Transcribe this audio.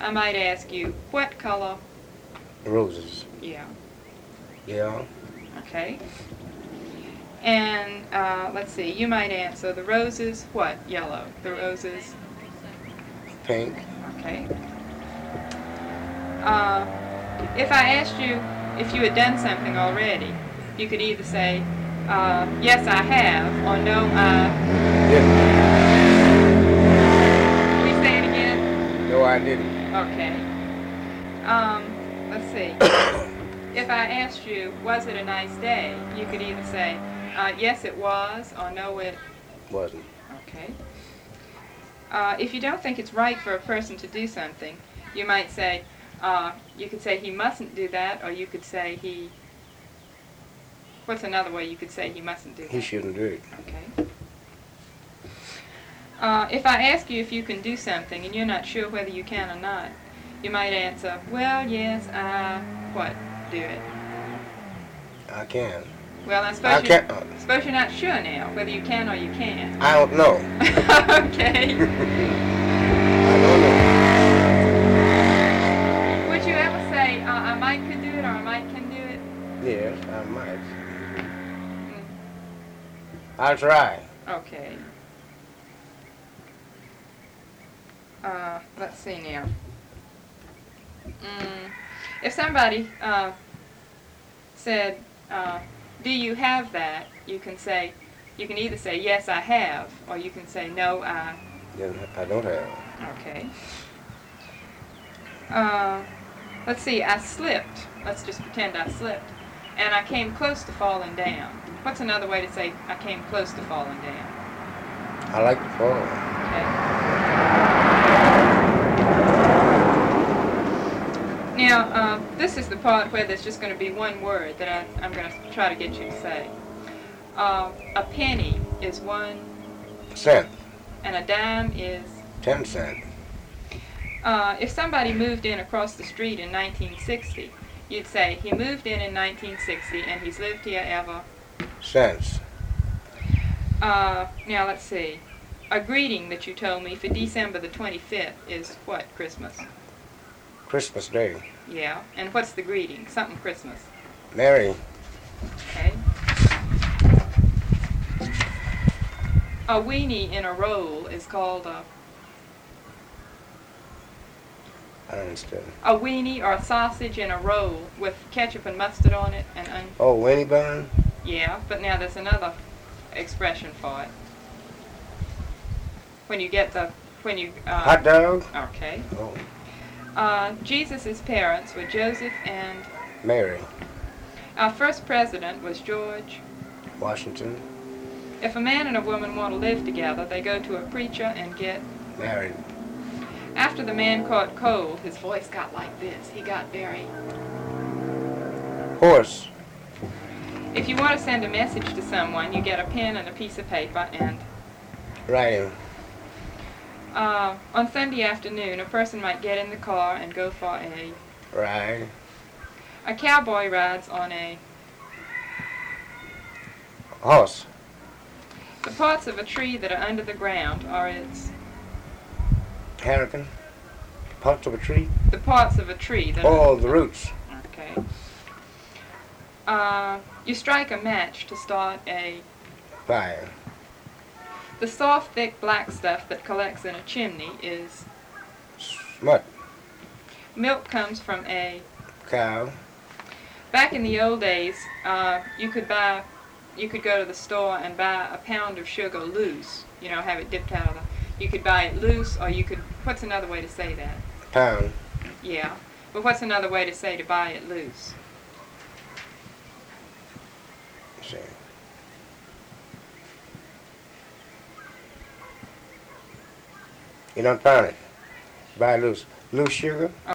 I might ask you, what color? Roses. Yeah. Yeah. Okay. And let's see, you might answer, the roses, what? Yellow. The roses? Pink. Okay. If I asked you if you had done something already, you could either say, yes, I have, or no, I... Didn't. Can we say it again? No, I didn't. Okay. Let's see. If I asked you, was it a nice day, you could either say, yes, it was, or no, it... Wasn't. Okay. If you don't think it's right for a person to do something, you might say, you could say he mustn't do that, or you could say he... What's another way you could say he mustn't do that? He shouldn't do it. Okay. If I ask you if you can do something and you're not sure whether you can or not, you might answer, well, yes, I... What? Do it. I can. Well, I suppose you're not sure now whether you can or you can't. I don't know. Okay. I don't know. Would you ever say, I might could do it or I might can do it? Yes, I might. I'll try. Okay. Let's see now. If somebody said, do you have that? You can either say, yes, I have, or you can say, no, I... Then I don't have. Okay. Let's see, I slipped. Let's just pretend I slipped. And I came close to falling down. What's another way to say I came close to falling down? I like to fall. Okay. Now, this is the part where there's just going to be one word that I'm going to try to get you to say. A penny is 1 cent. And a dime is 10 cents. If somebody moved in across the street in 1960, you'd say he moved in 1960 and he's lived here ever Since. Now let's see. A greeting that you told me for December the 25th is what? Christmas. Christmas Day. Yeah. And what's the greeting? Something Christmas. Merry. Okay. A weenie in a roll is called a... I don't understand. A weenie or a sausage in a roll with ketchup and mustard on it and... Oh, weenie bun? Yeah, but now there's another expression for it. When you get the... When you... Hot dog? Okay. Oh. Jesus' parents were Joseph and... Mary. Our first president was George... Washington. If a man and a woman want to live together, they go to a preacher and get... Married. After the man caught cold, his voice got like this. He got very... Horse. If you want to send a message to someone, you get a pen and a piece of paper and... Writing. On Sunday afternoon, a person might get in the car and go for a... Ride. A cowboy rides on a... Horse. The parts of a tree that are under the ground are its... Hurricane. Parts of a tree. The parts of a tree that Oh, the roots. Okay. You strike a match to start a... Fire. The soft, thick, black stuff that collects in a chimney is... Smut. Milk comes from a... Cow. Back in the old days, you could go to the store and buy a pound of sugar loose. You know, have it dipped out of the... You could buy it loose, or you could... What's another way to say that? Pound. Yeah. But what's another way to say to buy it loose? See. You don't pound it. Buy loose. Loose sugar.